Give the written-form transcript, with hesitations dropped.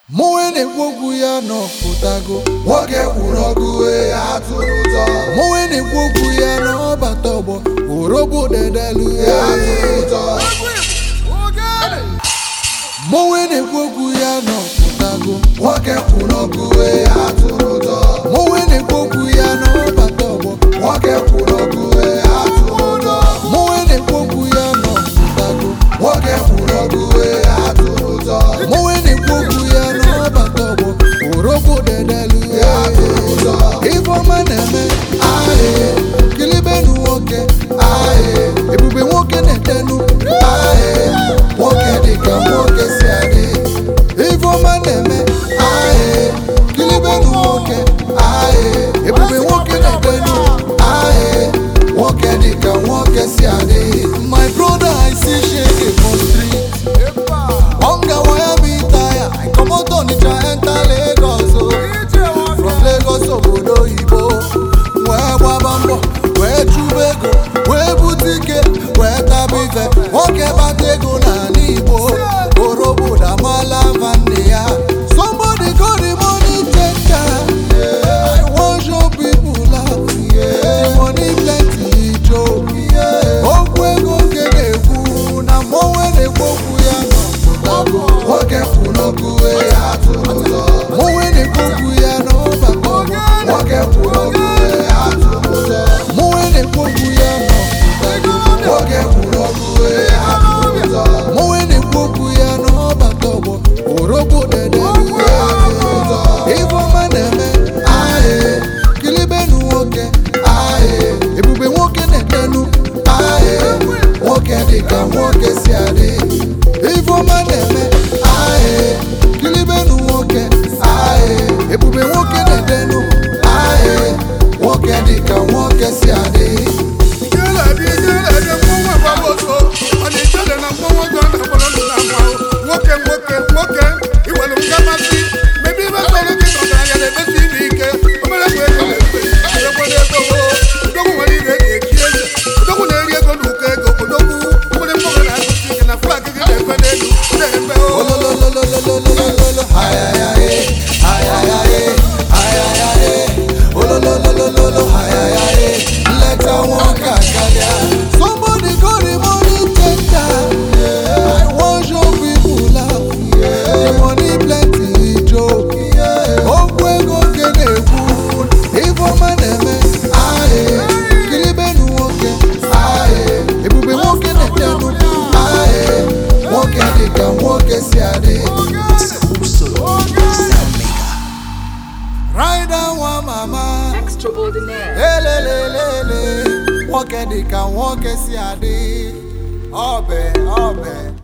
Mwene kwogu ya no putago Woge urogu atụrụ ụzọ Mwene kwogu ya no batobo Urobo dedelu atụrụ ụzọ Mwene kwogu ya no putago Woge urogu atụrụ ụzọ Mwene kwogu ya no batobo Woge urogu atụrụ ụzọ Mwene kwogu ya no putago Woge urogu atụrụ ụzọ Mwene kwogu ya no batobo Urobo dedelu atụrụ ụzọ Ifo maneme aye Kilibenu woke aye Ebube woke netenu aye Woge dịka nwoke si adị Ifo maneme aye Kilibenu woke aye Ebube woke netenu aye Woge dịka nwoke si adị My brother I see shake for street Hunger wire me tire I come out on the enter Lagos oh. From Lagos obodo Igbo Wee gbabambo Wee chubego Wee butike Wee tabife Nwoke bata ego n'ala Igbo Orobo damala vanne ya Somebody call the money changer I want show people love The money plenty joke Okwu ego nke na-ekwu Na mmonwe na-ekwokwu ya n'ọpụtago Woge urogu atụrụ ụzọ Mmonwe na-ekwokwu ya n'ọbatago Woge urogu atụrụ ụzọ Mmonwe na-ekwokwu ya n'ọpụtago Woge urogu atụrụ ụzọ Mmonwe na-ekwokwu ya n'ọbatago Orobo dedelu Ifeọma na-eme aye Kilibenu nwoke aye Ebube nwoke na-etenu aye Woge dịka nwoke si adị Ifeọma na-eme aye Kilibenu nwoke aye Ebube nwoke na-etenu aye Woge dịka nwoke si adị Ololololololololo Ayayaye ayayaye ayayaye olololololo ayayaye Leta nwoke akalia Somebody call the money changer I want show people love The money plenty joke Okwu ego nke na-ekwu Ifeọma na-eme aye Kilibenu nwoke aye Ebube nwoke na-etenu aye Woge dịka nwoke si adị Rider nwa mama Extraordinaire. Elelelele Nwoke dịka nwoke si adị Obe